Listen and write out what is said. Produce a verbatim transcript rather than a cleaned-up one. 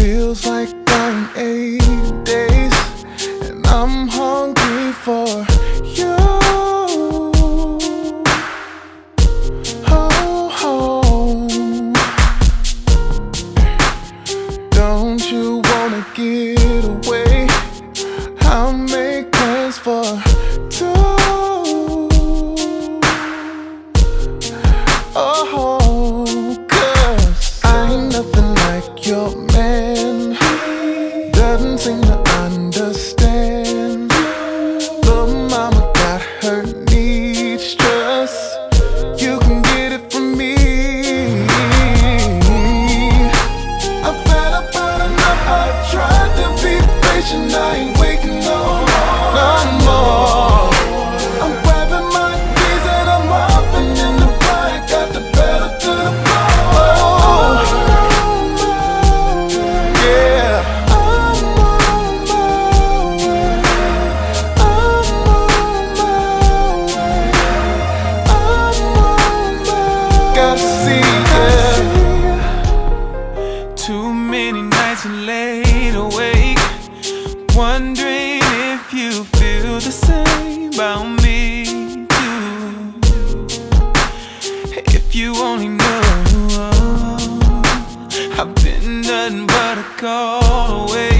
Feels like dying eight days, and I'm hungry for you. Oh, oh. Don't you wanna get away? I'll make plans for two. Oh, cause I ain't nothing like your man. Doesn't seem to understand. Little mama got her needs just. You can get it from me. I've had about enough. I've tried to be patient. I ain't waiting no more. No more. I'm grabbing my keys and I'm hopping in the bike. Got the pedal to the floor. Yeah. I'm on my way. I'm on my way. I'm on my way. Gotta see, yeah. Too many nights and laid awake, wondering if you feel the same about me too. If you only knew, I've been nothing but a call away.